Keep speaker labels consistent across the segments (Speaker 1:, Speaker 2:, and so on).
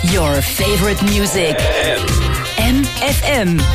Speaker 1: Your favorite music. MFM.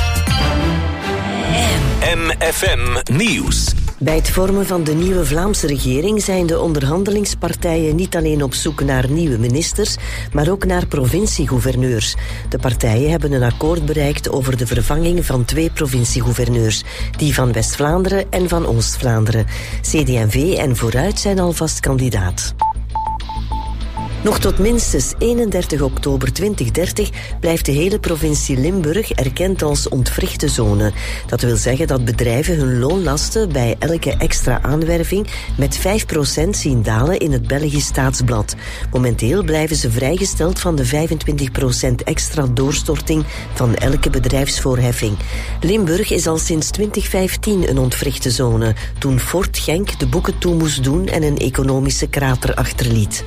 Speaker 2: MFM Nieuws.
Speaker 3: Bij het vormen van de nieuwe Vlaamse regering zijn de onderhandelingspartijen niet alleen op zoek naar nieuwe ministers, maar ook naar provinciegouverneurs. De partijen hebben een akkoord bereikt over de vervanging van 2 provinciegouverneurs, die van West-Vlaanderen en van Oost-Vlaanderen. CD&V en Vooruit zijn alvast kandidaat. Nog tot minstens 31 oktober 2030 blijft de hele provincie Limburg erkend als ontwrichte zone. Dat wil zeggen dat bedrijven hun loonlasten bij elke extra aanwerving met 5% zien dalen in het Belgisch Staatsblad. Momenteel blijven ze vrijgesteld van de 25% extra doorstorting van elke bedrijfsvoorheffing. Limburg is al sinds 2015 een ontwrichte zone, toen Fort Genk de boeken toe moest doen en een economische krater achterliet.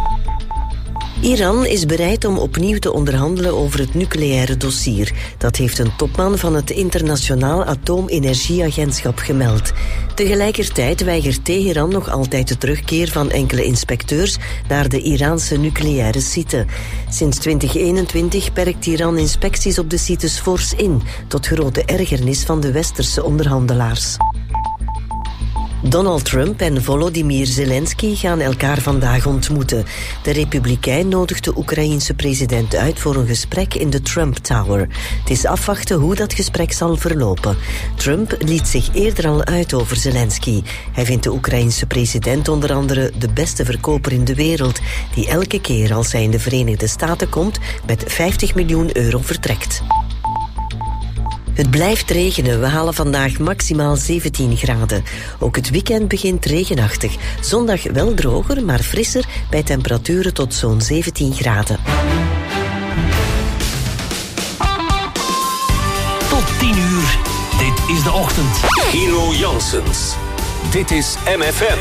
Speaker 3: Iran is bereid om opnieuw te onderhandelen over het nucleaire dossier. Dat heeft een topman van het Internationaal Atoomenergieagentschap gemeld. Tegelijkertijd weigert Teheran nog altijd de terugkeer van enkele inspecteurs naar de Iraanse nucleaire site. Sinds 2021 perkt Iran inspecties op de sites fors in, tot grote ergernis van de westerse onderhandelaars. Donald Trump en Volodymyr Zelensky gaan elkaar vandaag ontmoeten. De Republikein nodigt de Oekraïense president uit voor een gesprek in de Trump Tower. Het is afwachten hoe dat gesprek zal verlopen. Trump liet zich eerder al uit over Zelensky. Hij vindt de Oekraïense president onder andere de beste verkoper in de wereld, die elke keer als hij in de Verenigde Staten komt met €50 miljoen vertrekt. Het blijft regenen. We halen vandaag maximaal 17 graden. Ook het weekend begint regenachtig. Zondag wel droger, maar frisser bij temperaturen tot zo'n 17 graden.
Speaker 2: Tot 10 uur. Dit is de ochtend. Hero Janssens. Dit is MFM.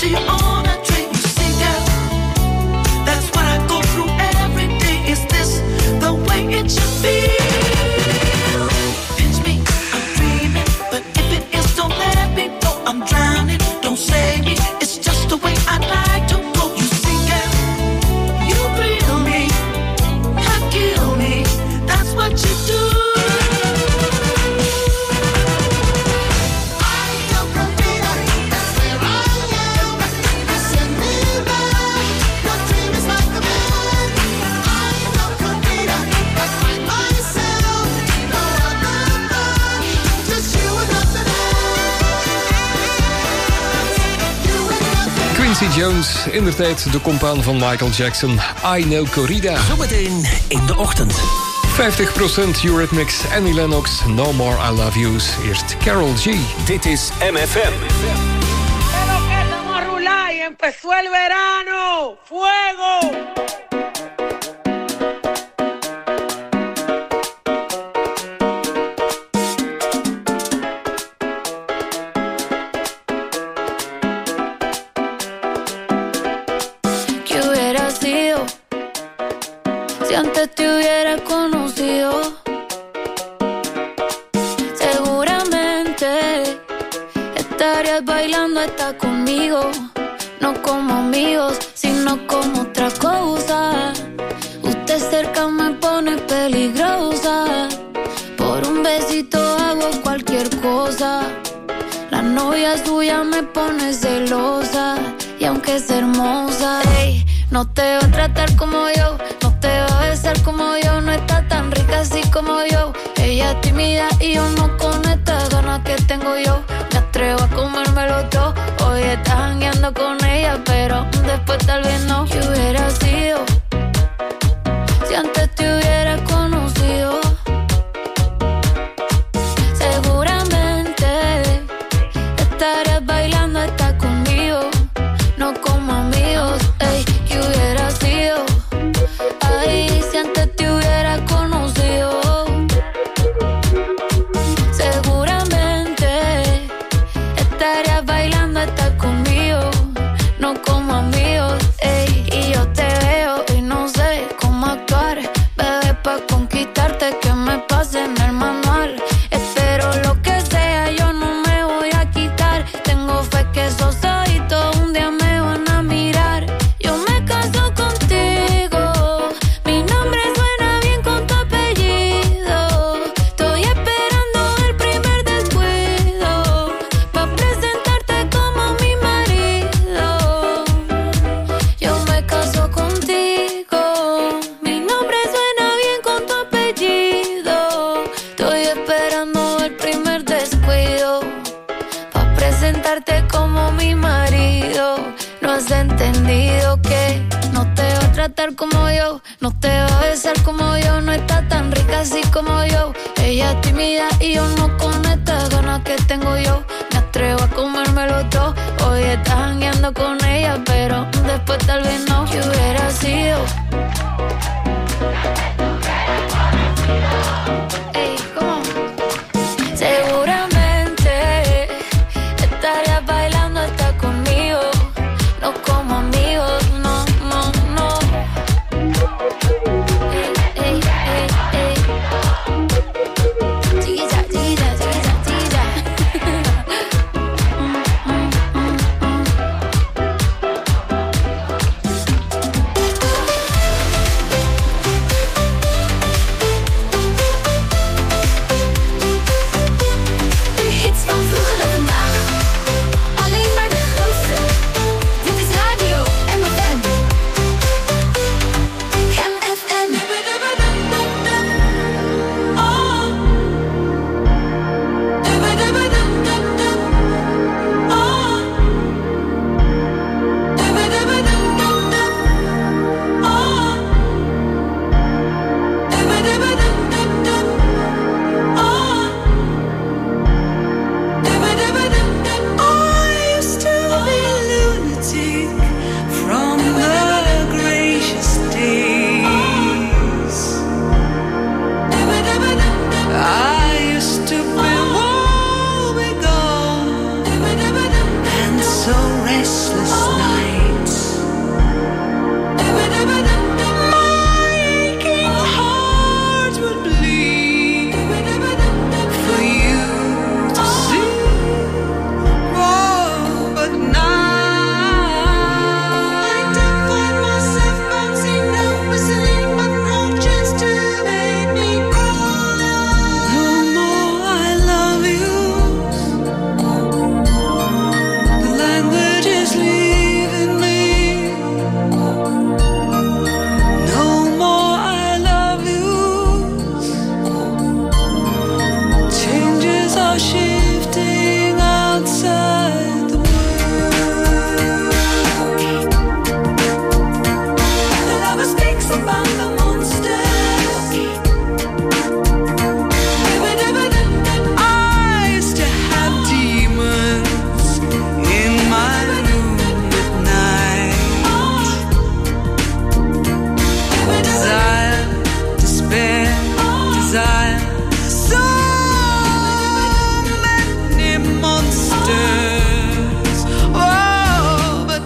Speaker 4: Jones, indertijd de compaan van Michael Jackson. I Know Corrida.
Speaker 2: Zometeen in de ochtend.
Speaker 4: 50% Eurythmics, Annie Lennox, No More I Love Yous. Eerst Karol G.
Speaker 2: Dit is MFM.
Speaker 5: Pero que estamos a rular y empezó el verano. ¡Fuego!
Speaker 6: Si antes te hubiera conocido, seguramente estarías bailando hasta conmigo. No como amigos, sino como otra cosa. Usted cerca me pone peligrosa. Por un besito hago cualquier cosa. La novia suya me pone celosa. Y aunque es hermosa, ey, no te va a tratar como yo, no te va a besar como yo, no está tan rica así como yo. Ella es tímida y yo no con estas ganas que tengo yo. Me atrevo a comérmelo todo. Hoy estás jangueando con ella, pero después tal vez no. ¿Qué hubiera sido si antes te hubiera conocido? Seguramente estarías bailando hasta conmigo. No como amigos, ey, ¿qué hubiera sido? Ay, si antes te hubiera conocido. Seguramente estarías bailando hasta conmigo. No como amigos, ey, y yo te veo y no sé cómo actuar. Bebé, pa' conquistarte que me pase en el manual. Espero lo que sea, yo no me voy a quitar. Tengo fe que esos ojitos un día me van a mirar. Yo me caso contigo, mi nombre suena bien con tu apellido. Estoy esperando el primer descuido pa' presentarte como mi marido. Yo me caso contigo, mi nombre suena bien con tu apellido. Estoy esperando el primer descuido pa' presentarte como mi marido. No has entendido que no te va a tratar como yo, no te va a besar como yo, no está tan rica así como yo. Ella es tímida y yo no con estas ganas que tengo yo. Me atrevo a comérmelo todo. Hoy estás jangueando con ella, pero después tal vez no. ¿Qué hubiera sido? Ey, ¿cómo? Seguramente estarías bailando hasta conmigo. No como amigos, no, no, no. Ey, ey, ey, ey. Chiquilla, chiquilla, chiquilla, chiquilla.
Speaker 7: desire. So many monsters. Oh, but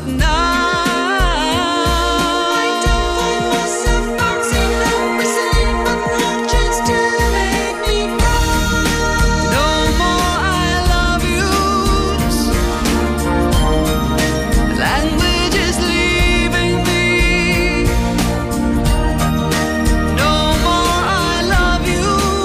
Speaker 7: now I don't find myself bouncing like whistling for noches to make me cry. No more I love yous. Language is leaving me. No more I love yous.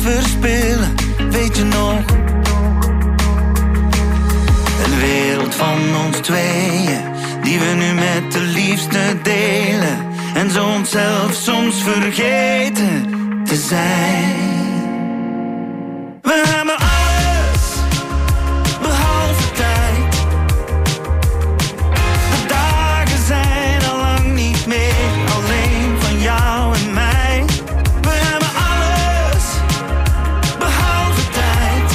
Speaker 8: verspillen, weet je nog? Een wereld van ons tweeën, die we nu met de liefste delen. En zo onszelf soms vergeten te zijn. We hebben alles, behalve tijd. De dagen zijn al lang niet meer alleen van jou en mij. We hebben alles, behalve tijd.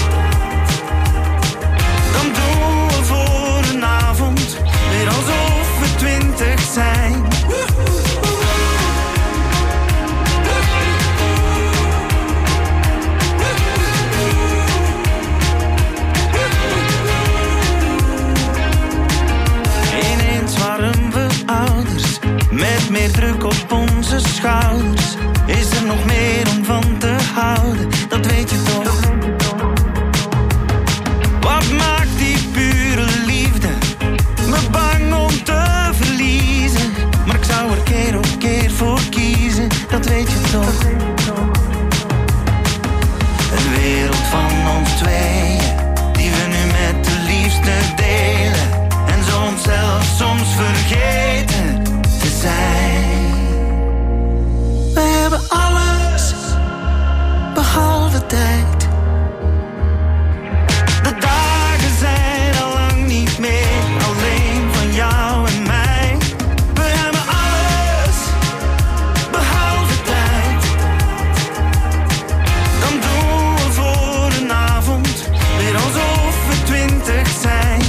Speaker 8: Dan doen we voor een avond weer alsof we 20 zijn. Met meer druk op onze schouders is er nog meer om van te houden, dat weet je toch. Wat maakt die pure liefde me bang om te verliezen? Maar ik zou er keer op keer voor kiezen, dat weet je toch. Een wereld van ons tweeën, die we nu met de liefste delen. En zo onszelf soms vergeten te zijn. We hebben alles, behalve tijd. De dagen zijn al lang niet meer alleen van jou en mij. We hebben alles, behalve tijd. Dan doen we voor een avond weer alsof we 20 zijn.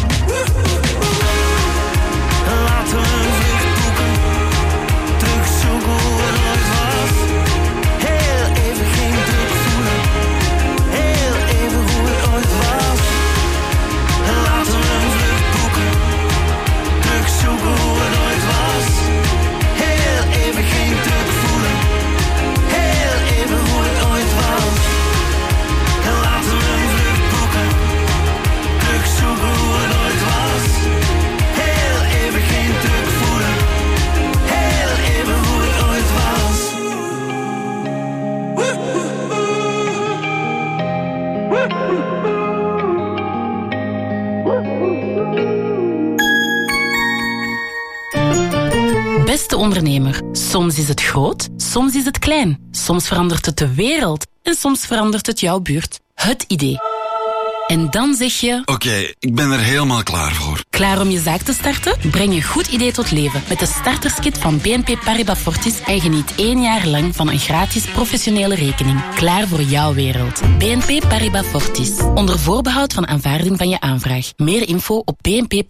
Speaker 8: Laten we een vlucht boeken, terugzoeken hoe het ooit was. Heel even geen druk voelen, heel even hoe het ooit was. Laten we een vlucht boeken, terugzoeken hoe het ooit was. Heel even geen druk voelen, heel even hoe het ooit was. Laten we een vlucht boeken, terugzoeken hoe het ooit was. Heel even geen druk voelen, heel even hoe het ooit was.
Speaker 1: Beste ondernemer, soms is het groot, soms is het klein. Soms verandert het de wereld en soms verandert het jouw buurt. Het idee. En dan zeg je...
Speaker 9: Oké, ik ben er helemaal klaar voor.
Speaker 1: Klaar om je zaak te starten? Breng je goed idee tot leven met de starterskit van BNP Paribas Fortis en geniet 1 jaar lang van een gratis professionele rekening. Klaar voor jouw wereld. BNP Paribas Fortis. Onder voorbehoud van aanvaarding van je aanvraag. Meer info op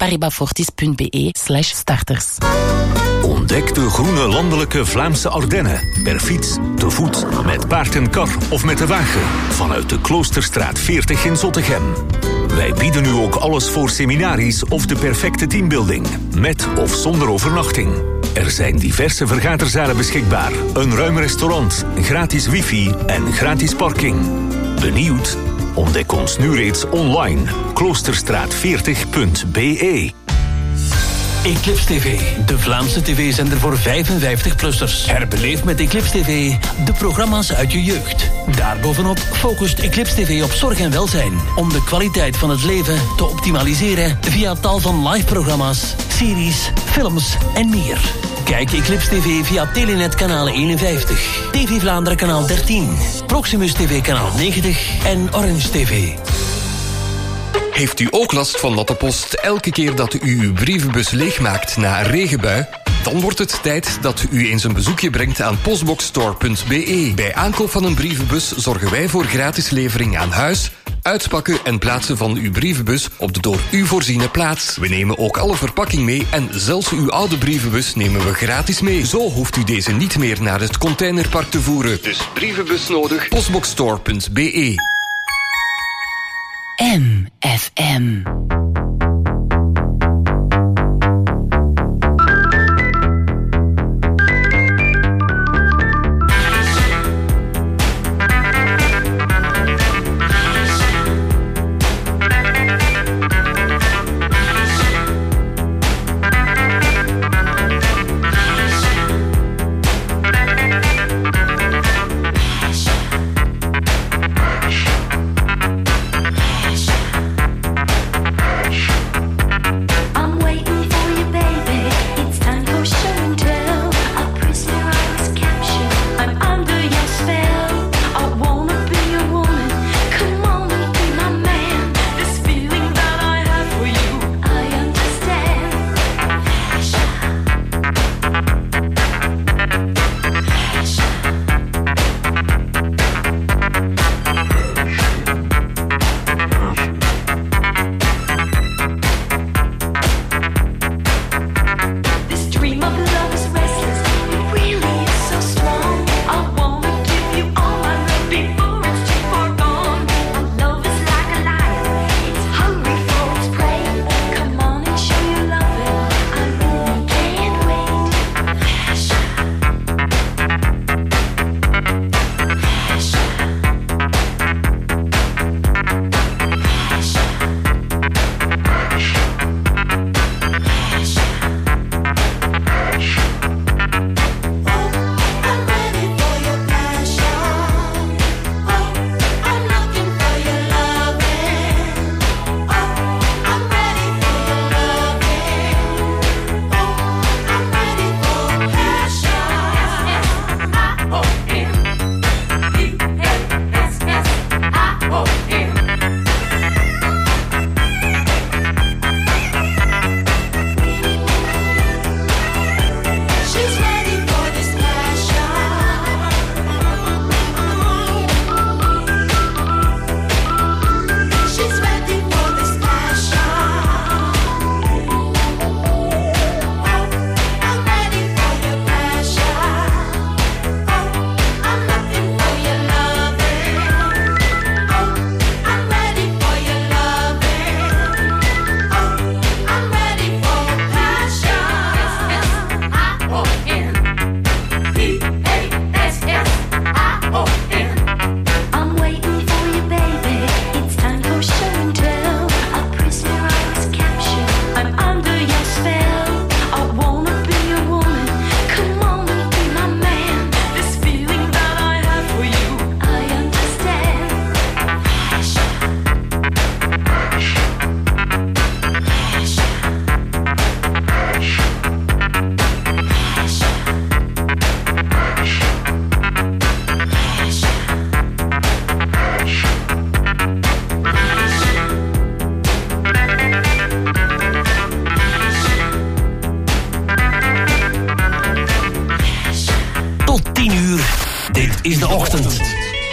Speaker 1: bnpparibasfortis.be/starters.
Speaker 2: Ontdek de groene landelijke Vlaamse Ardennen. Per fiets, te voet, met paard en kar of met de wagen. Vanuit de Kloosterstraat 40 in Zottegem. Wij bieden nu ook alles voor seminaries of de perfecte teambuilding. Met of zonder overnachting. Er zijn diverse vergaderzalen beschikbaar. Een ruim restaurant, gratis wifi en gratis parking. Benieuwd? Ontdek ons nu reeds online. Kloosterstraat40.be.
Speaker 10: Eclipse TV, de Vlaamse tv-zender voor 55-plussers. Herbeleef met Eclipse TV de programma's uit je jeugd. Daarbovenop focust Eclipse TV op zorg en welzijn. Om de kwaliteit van het leven te optimaliseren via tal van live-programma's, series, films en meer. Kijk Eclipse TV via Telenet kanaal 51, TV Vlaanderen kanaal 13, Proximus TV kanaal 90 en Orange TV.
Speaker 4: Heeft u ook last van natte post elke keer dat u uw brievenbus leegmaakt na een regenbui? Dan wordt het tijd dat u eens een bezoekje brengt aan postboxstore.be. Bij aankoop van een brievenbus zorgen wij voor gratis levering aan huis, uitpakken en plaatsen van uw brievenbus op de door u voorziene plaats. We nemen ook alle verpakking mee en zelfs uw oude brievenbus nemen we gratis mee. Zo hoeft u deze niet meer naar het containerpark te voeren. Dus brievenbus nodig, postboxstore.be.
Speaker 1: MFM.
Speaker 10: Zondagochtend.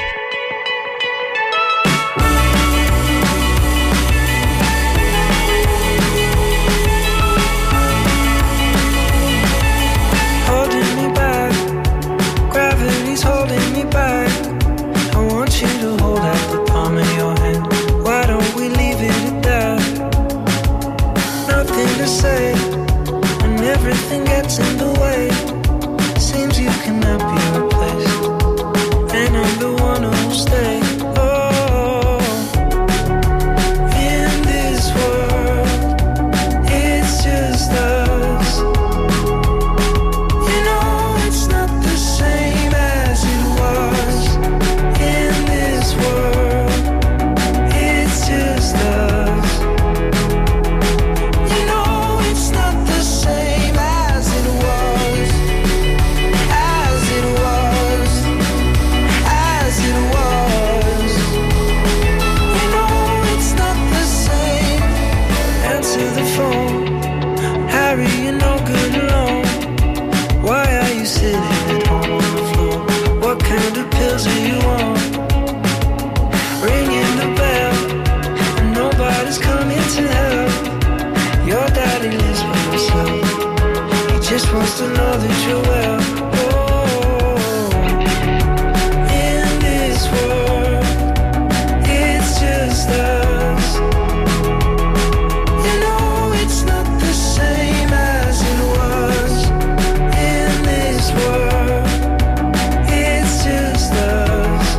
Speaker 11: Holding me back, gravity's holding me back. I want you to hold out the palm of your hand. Why don't we leave it at that? Nothing to say, and everything gets in the way. Seems you cannot be replaced, and I'm the one who'll stay. Oh, in this world, it's just us. You know it's not the same as it was. In this world, it's just us. You know it's not the same as it was. As it was. As it was. You know it's not the same. Answer the phone. Harry, you're no good alone. Why are you sitting at home on the floor? What kind of pills are you on? Ringing the bell, and nobody's coming to help. Your daddy lives by himself. He just wants to know that you're well. Oh, in this world, it's just us. You know it's not the same as it was. In this world, it's just us.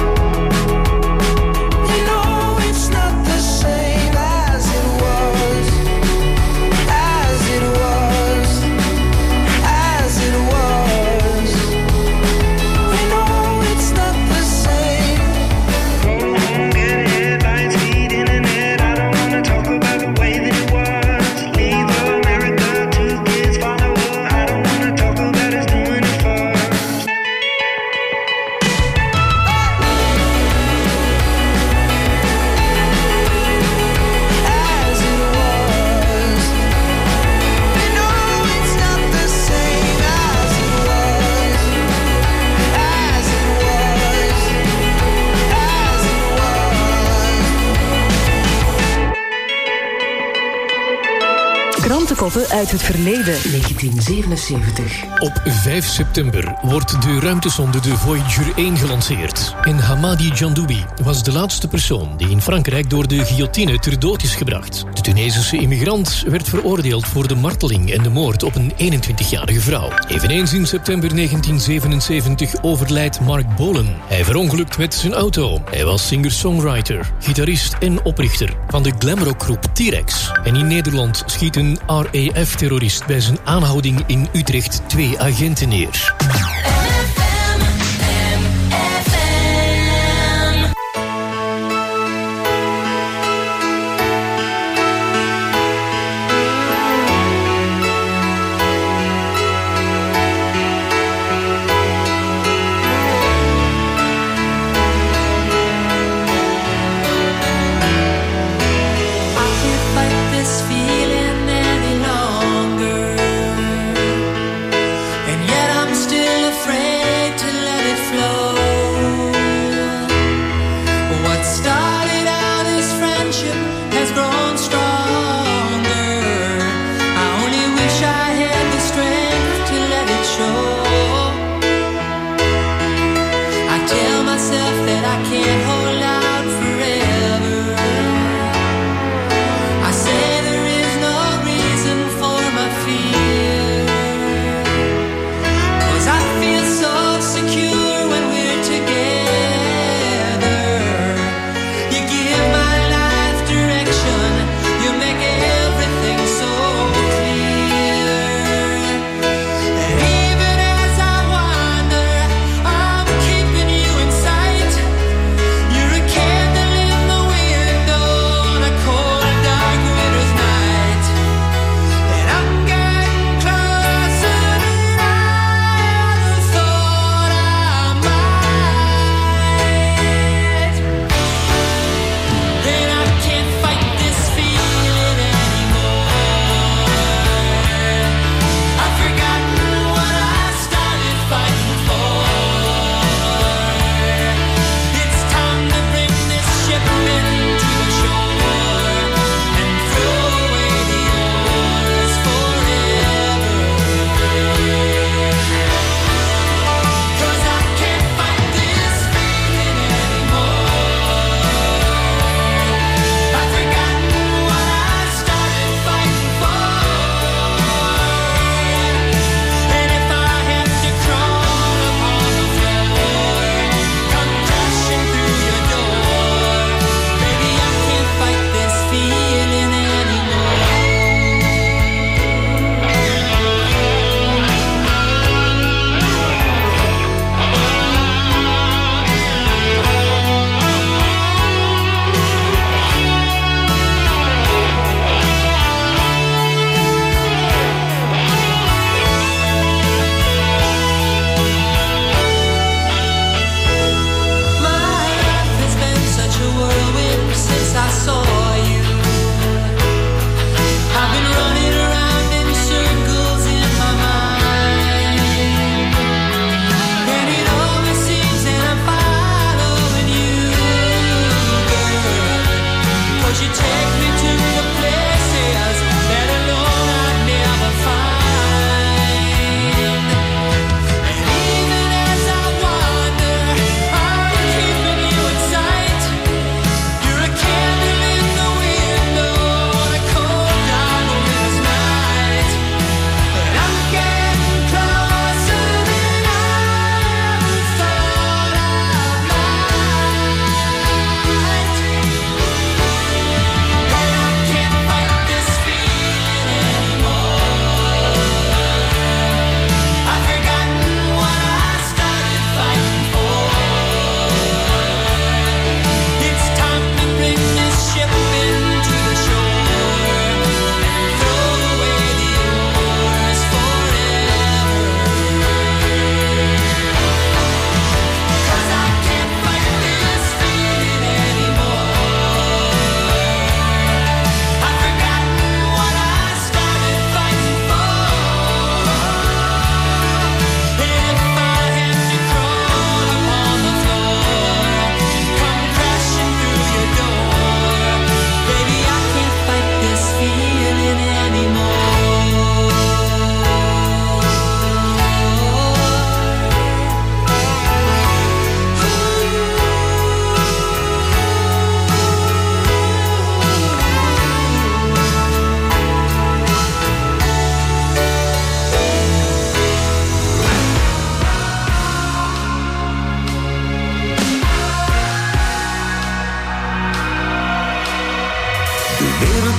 Speaker 11: You know it's not the same as it was. As it was. As it was. You know it's not the same. Go home, get headlines, feed internet. I don't wanna talk about the way that it was. Leave America, 2 kids follow her. I don't wanna talk about us doing it first. As it was. You know it's not the same as it was. As it was. As it was.
Speaker 12: Krantenkoppen uit het verleden. 1977.
Speaker 13: Op 5 september wordt de ruimtesonde de Voyager 1 gelanceerd. En Hamadi Jandoubi was de laatste persoon die in Frankrijk door de guillotine ter dood is gebracht. De Tunesische immigrant werd veroordeeld voor de marteling en de moord op een 21-jarige vrouw. Eveneens in september 1977 overlijdt Mark Bolan. Hij verongelukt met zijn auto. Hij was singer-songwriter, gitarist en oprichter van de glamrockgroep T-Rex. En in Nederland schiet een RAF-terrorist bij zijn aanhouding in Utrecht 2 agenten neer.
Speaker 7: You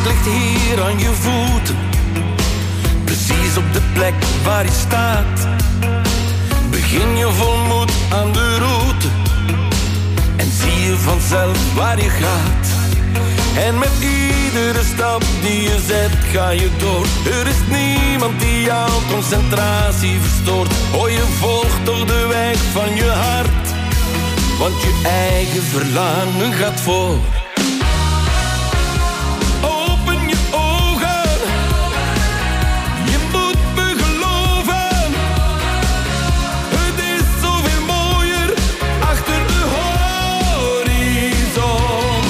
Speaker 8: ligt hier aan je voeten. Precies op de plek waar je staat. Begin je vol moed aan de route. En zie je vanzelf waar je gaat. En met iedere stap die je zet ga je door. Er is niemand die jouw concentratie verstoort. Oh, je volgt toch de weg van je hart. Want je eigen verlangen gaat voor. Open je ogen. Je moet me geloven. Het is zoveel mooier achter de horizon.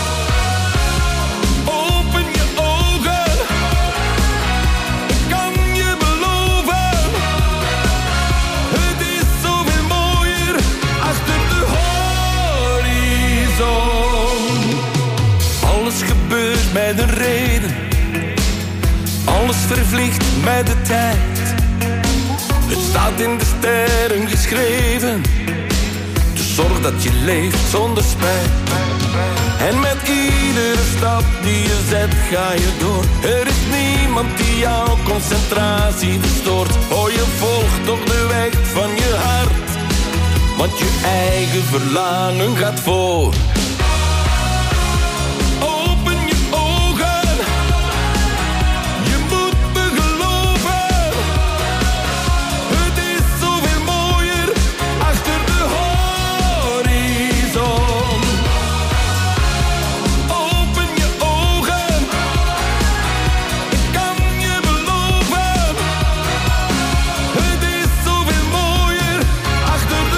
Speaker 8: Open je ogen. Ik kan je beloven. Het is zoveel mooier achter de horizon. Alles gebeurt met een reden. Alles vervliegt met de tijd. Het staat in de sterren geschreven. Dus zorg dat je leeft zonder spijt. En met iedere stap die je zet ga je door. Er is niemand die jouw concentratie verstoort. Oh, je volgt toch de weg van je hart. Want je eigen verlangen gaat voor. Open je ogen. Je moet me geloven. Het is zoveel mooier achter de horizon. Open je ogen. Ik kan je beloven. Het is zoveel mooier achter de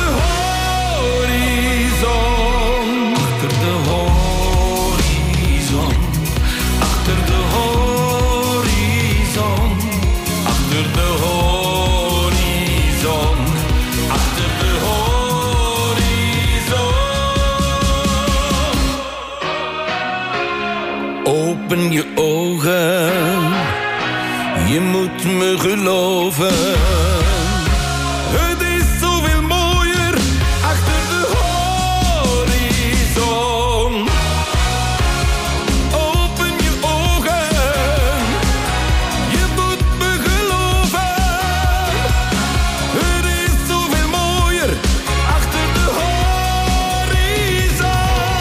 Speaker 8: horizon. Achter de horizon. Achter de horizon. Achter de horizon. Achter de horizon. Open je ogen. Je moet me geloven. Het is zoveel mooier achter de horizon. Open je ogen. Je moet me geloven. Het is zoveel mooier achter de horizon.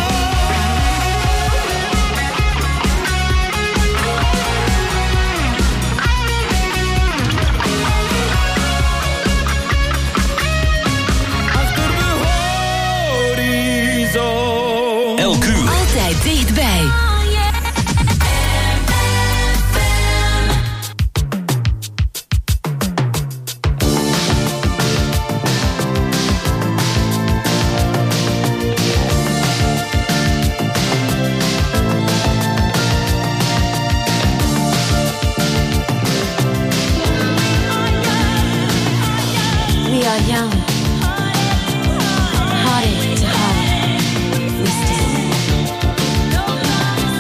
Speaker 8: Achter de horizon.
Speaker 2: Elk uur.
Speaker 12: Altijd dichtbij.
Speaker 6: We are young, hearted to heart. We stand.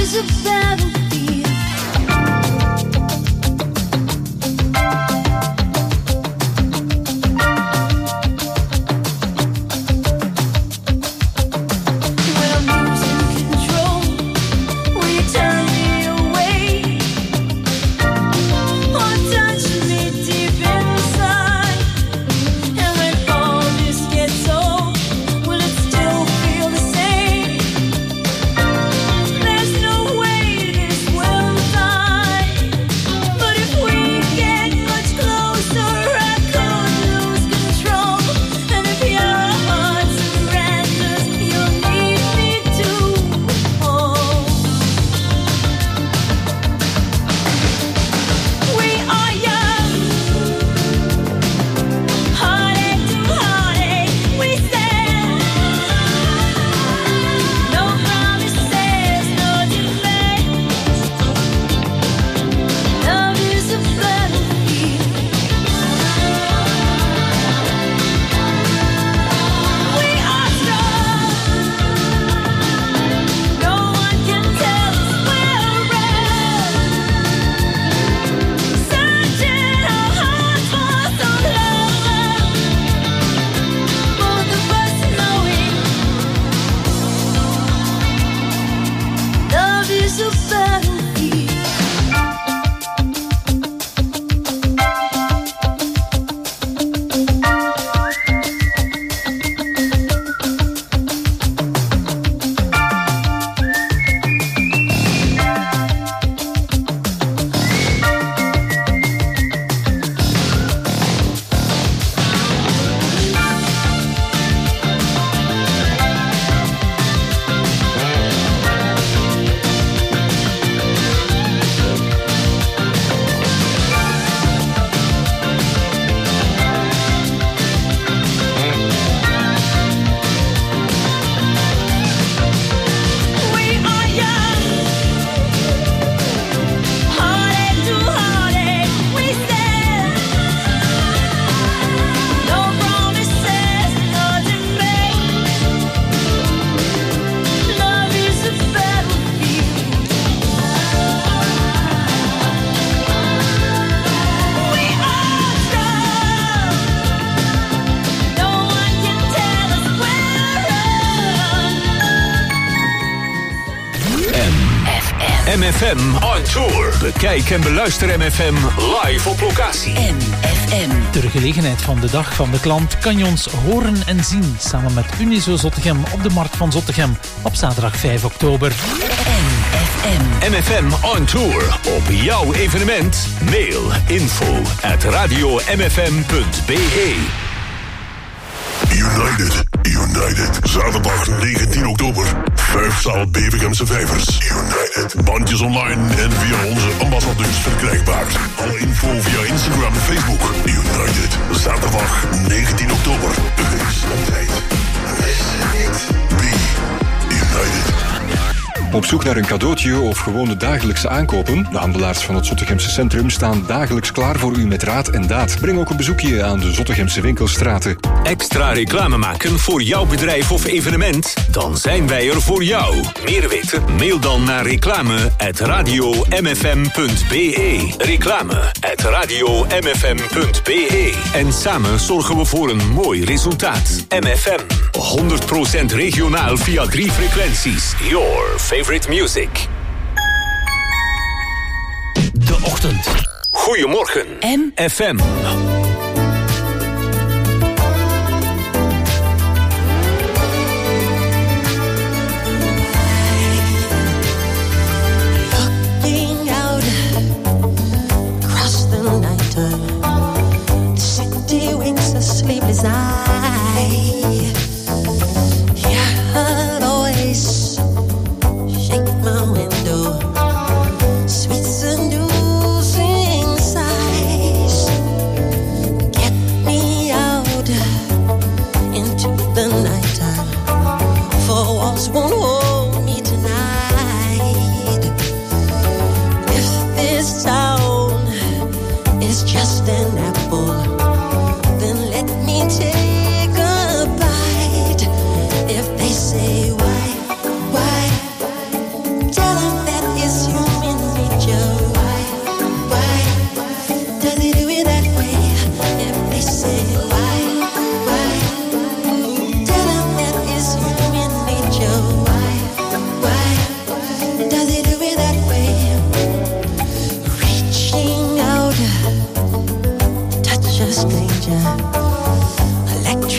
Speaker 6: is a battlefield. When I'm losing control, will you turn me away or touch me deep inside? And when all this gets old, will it still feel the same? There's no way this will die. But if we get much closer, I could lose control. And if your heart surrenders, you'll need me to hold. We are young, heartache to heartache, we stand. No promises, no defense. Love is a battlefield. We are strong. No one can tell us we're wrong. Searching our hearts for some love. Both of us knowing love is a battlefield. We are young, heartache to heartache, we stand. No promises, nothing made. Love is a battlefield. We are strong. No one can tell us we're wrong.
Speaker 2: MFM on tour. Bekijk en beluister MFM live op locatie.
Speaker 14: MFM. Ter gelegenheid van de Dag van de Klant kan je ons horen en zien samen met Unizo Zottegem op de Markt van Zottegem op zaterdag 5 oktober.
Speaker 2: MFM on tour. Op jouw evenement. Mail info@radiomfm.be.
Speaker 15: United. Zaterdag 19 oktober. 5 zaal Bevegemse Vijvers. United. Bandjes online en via onze ambassadeurs verkrijgbaar. Alle info via Instagram en Facebook. United. Zaterdag 19 oktober. Gezondheid. Be United.
Speaker 16: Op zoek naar een cadeautje of gewoon de dagelijkse aankopen? De handelaars van het Zottegemse centrum staan dagelijks klaar voor u met raad en daad. Breng ook een bezoekje aan de Zottegemse winkelstraten.
Speaker 2: Extra reclame maken voor jouw bedrijf of evenement? Dan zijn wij er voor jou. Meer weten? Mail dan naar reclame@radiomfm.be. Reclame@radiomfm.be. En samen zorgen we voor een mooi resultaat. MFM. 100% regionaal via 3 frequenties. Your favorite music.
Speaker 10: De ochtend.
Speaker 2: Goedemorgen. MFM.
Speaker 17: Looking out across the night, the city winks a sleepless eye. Yeah, I'll always shake my window, sweet seducing sighs.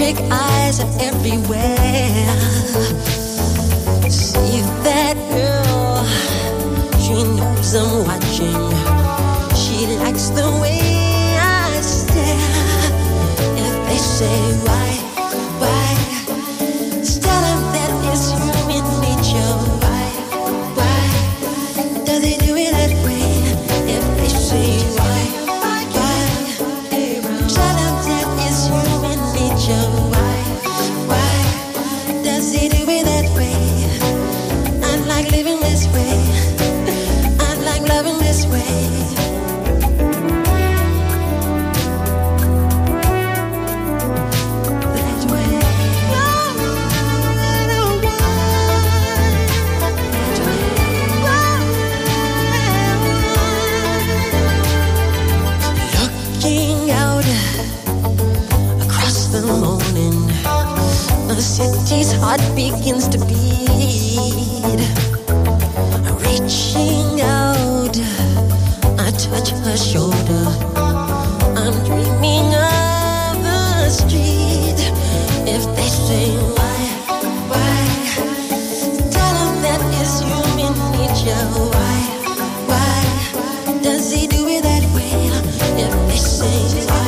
Speaker 17: big eyes are everywhere. See that girl, she knows I'm watching. She likes the way I stare. If they say why, tell them that it's human nature. Why does he do it that way? If they say why, tell them that it's human nature. Why does he do it that way? I like living this way. I like loving this way. The city's heart begins to beat. Reaching out, I touch her shoulder. I'm dreaming of the street. If they say why, tell them that it's human nature. Why does he do it that way? If they say why.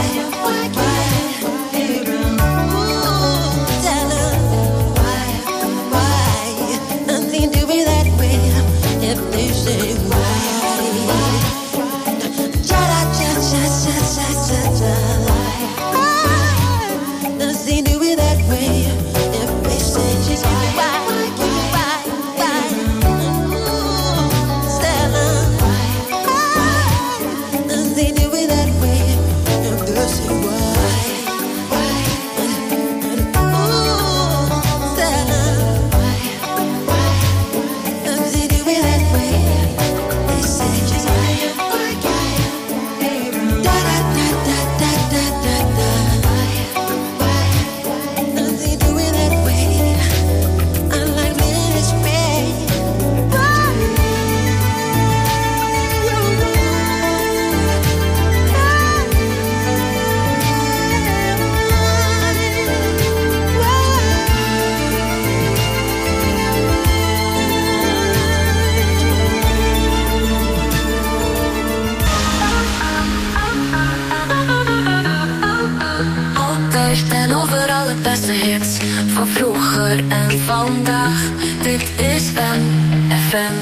Speaker 6: Van vroeger en vandaag, dit is FM.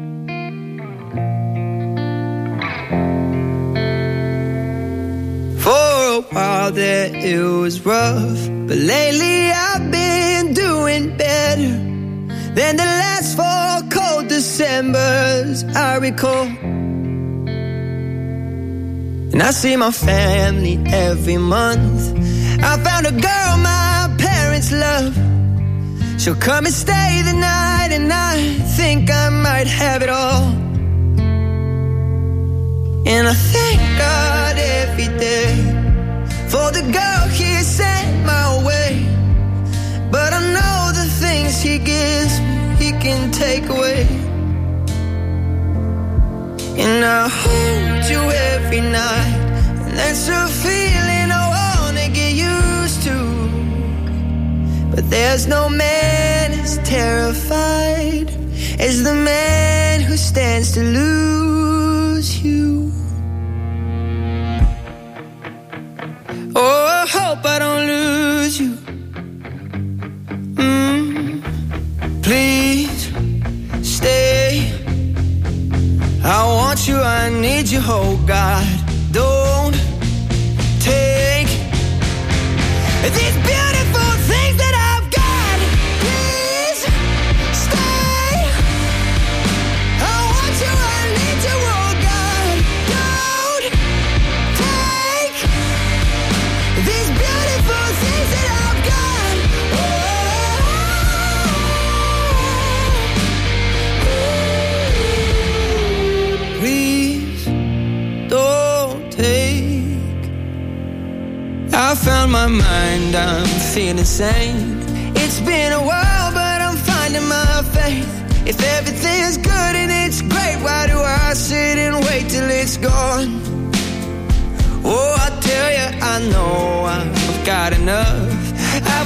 Speaker 11: For a while there it was rough, but lately I've been doing better than the last 4 cold Decembers I recall. And I see my family every month. I found a girl my parents love. She'll come and stay the night, and I think I might have it all. And I thank God every day for the girl He sent my way. But I know the things He gives me, He can take away. And I hold you every night, and that's a feeling I wanna get used to. But there's no man as terrified as the man who stands to lose you. Oh, I hope I don't lose you. Please stay. I want you, I need you, oh God. Don't take these beautiful things that I've got. Please stay. I want you, I need you, oh God. Don't take these beautiful things that I've got. Please don't take. I found my mind, I'm feeling sane. It's been a while, but I'm finding my faith. If everything's good and it's great, why do I sit and wait till it's gone? Oh, I tell you, I know I've got enough. I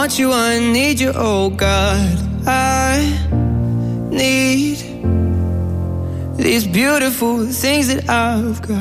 Speaker 11: want you, I need you, oh God. I need these beautiful things that I've got.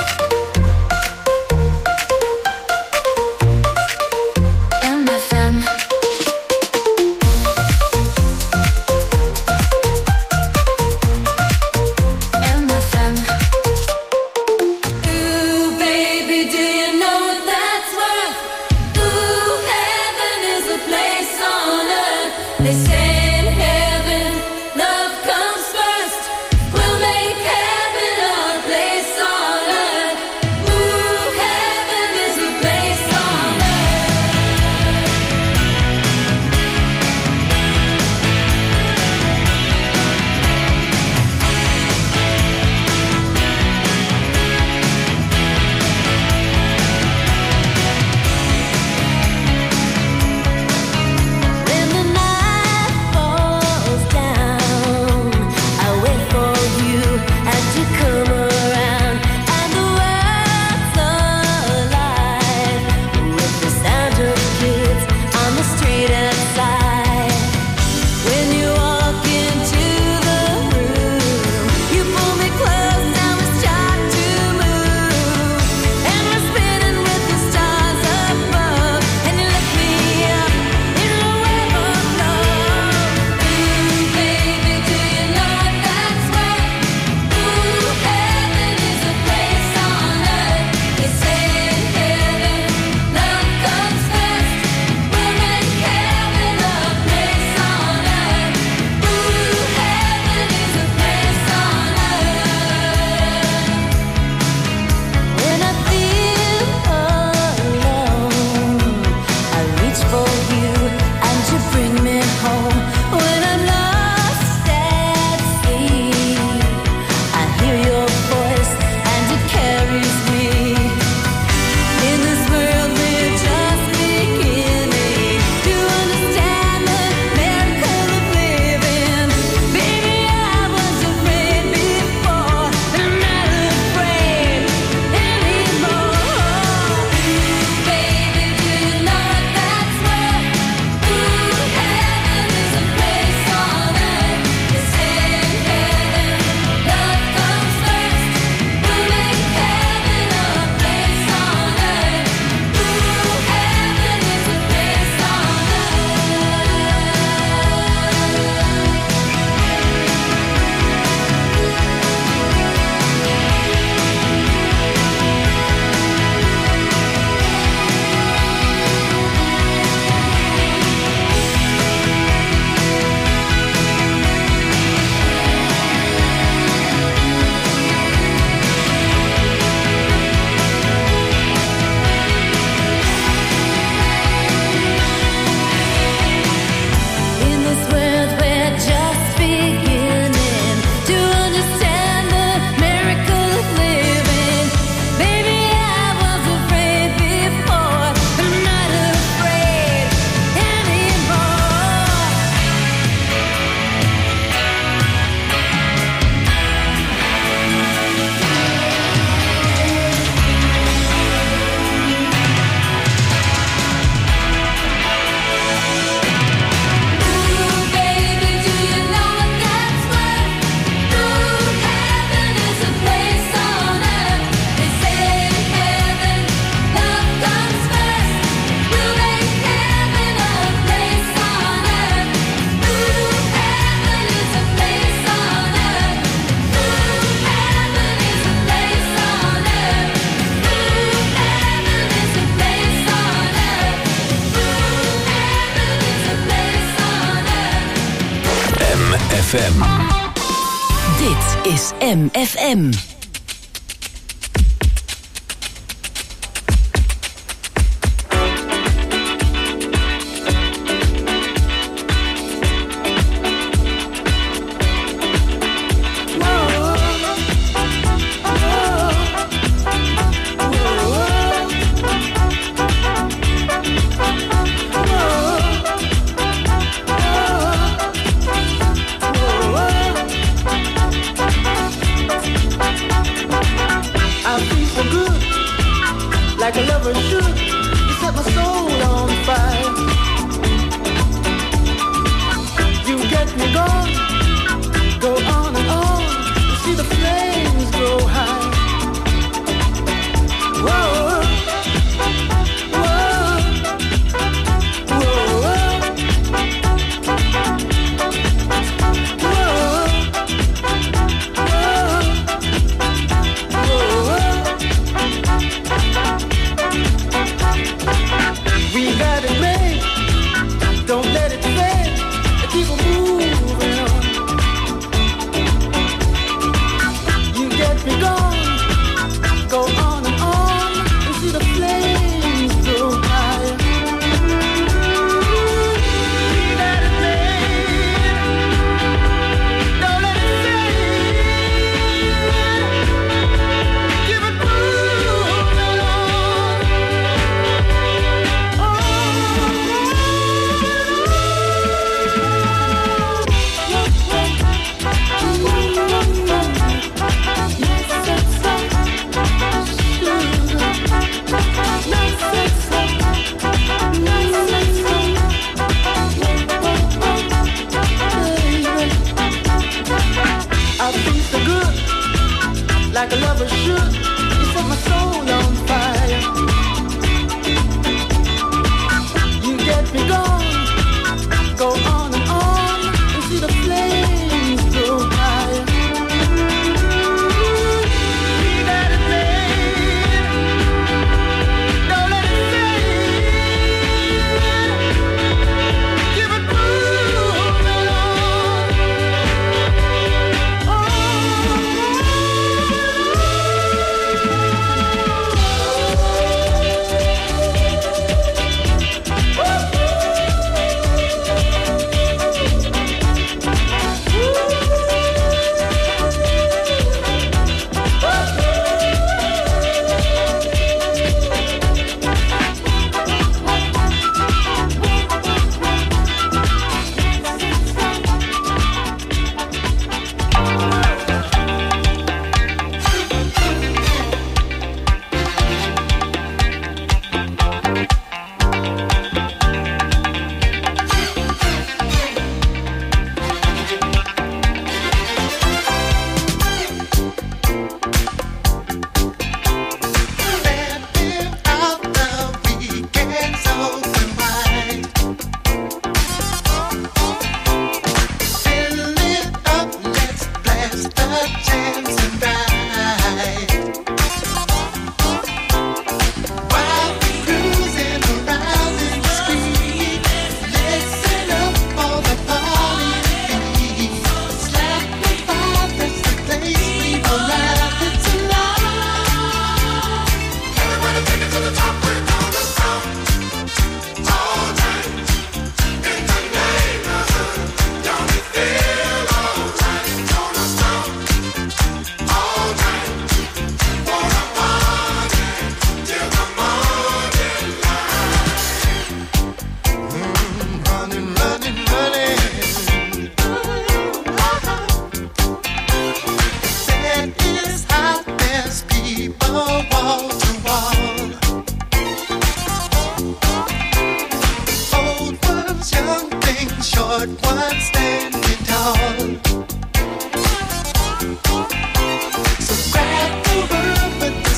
Speaker 2: MFM.
Speaker 1: Dit is MFM.
Speaker 11: Like a lover should, you set my soul on fire. me gone, go on and on, you see the flames grow high. Whoa, whoa, whoa, we got it made, don't let it fade, keep on moving on. You get me gone, go on and see the flames grow higher. We got it made, don't let it fade, keep it moving on. I feel so good, like a lover should. You set my soul